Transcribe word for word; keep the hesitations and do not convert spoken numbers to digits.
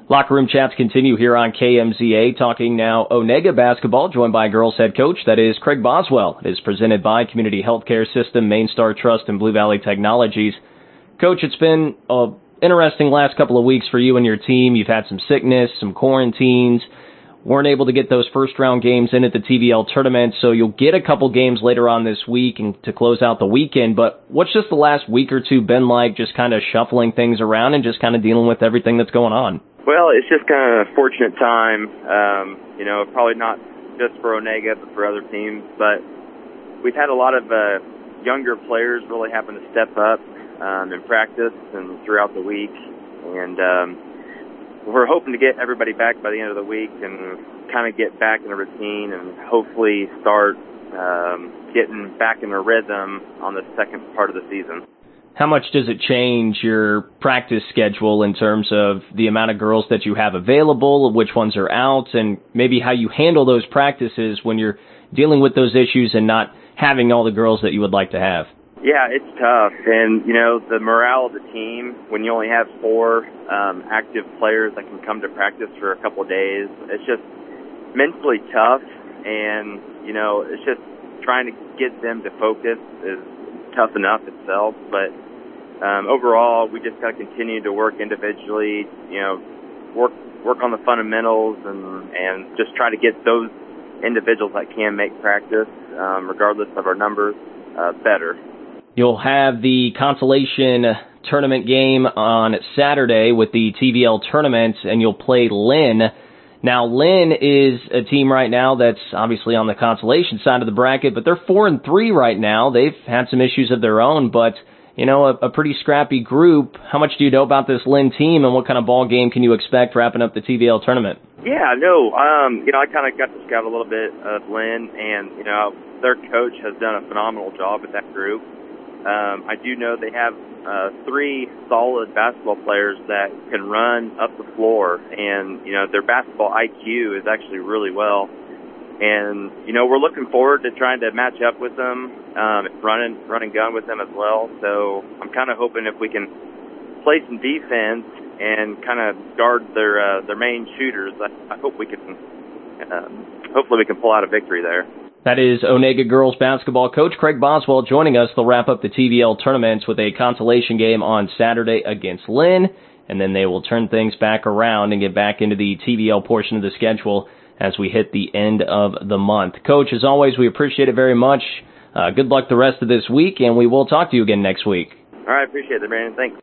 Locker Room Chats continue here on K M Z A, talking now Onega basketball, joined by girls head coach, that is Craig Boswell. It is presented by Community Healthcare System, Main Star Trust, and Blue Valley Technologies. Coach, it's been an interesting last couple of weeks for you and your team. You've had some sickness, some quarantines, weren't able to get those first-round games in at the T V L tournament, so you'll get a couple games later on this week and to close out the weekend. But what's just the last week or two been like, just kind of shuffling things around and just kind of dealing with everything that's going on? Well, it's just kind of a fortunate time, um, you know, probably not just for Onega, but for other teams. But we've had a lot of uh, younger players really having to step up um, in practice and throughout the week. And um, we're hoping to get everybody back by the end of the week and kind of get back in a routine and hopefully start um, getting back in a rhythm on the second part of the season. How much does it change your practice schedule in terms of the amount of girls that you have available, which ones are out, and maybe how you handle those practices when you're dealing with those issues and not having all the girls that you would like to have? Yeah, it's tough. And, you know, the morale of the team, when you only have four um, active players that can come to practice for a couple of days, it's just mentally tough. And, you know, it's just trying to get them to focus is tough enough itself, but um, overall, we just got to continue to work individually, you know, work work on the fundamentals and, and just try to get those individuals that can make practice, um, regardless of our numbers, uh, better. You'll have the consolation tournament game on Saturday with the T V L tournament, and you'll play Lynn. Now, Lynn is a team right now that's obviously on the consolation side of the bracket, but they're four and three right now. They've had some issues of their own, but, you know, a, a pretty scrappy group. How much do you know about this Lynn team, and what kind of ball game can you expect wrapping up the T V L tournament? Yeah, no, um, you know, I kind of got to scout a little bit of Lynn, and, you know, their coach has done a phenomenal job with that group. Um, I do know they have uh, three solid basketball players that can run up the floor, and, you know, their basketball I Q is actually really well. And, you know, we're looking forward to trying to match up with them, um, running, run and gun with them as well. So I'm kind of hoping if we can play some defense and kind of guard their uh, their main shooters, I, I hope we can, um, hopefully we can pull out a victory there. That is Onega girls basketball coach Craig Boswell joining us. They'll wrap up the T V L tournaments with a consolation game on Saturday against Lynn, and then they will turn things back around and get back into the T V L portion of the schedule as we hit the end of the month. Coach, as always, we appreciate it very much. Uh, good luck the rest of this week, and we will talk to you again next week. All right, appreciate it, Brandon. Thanks.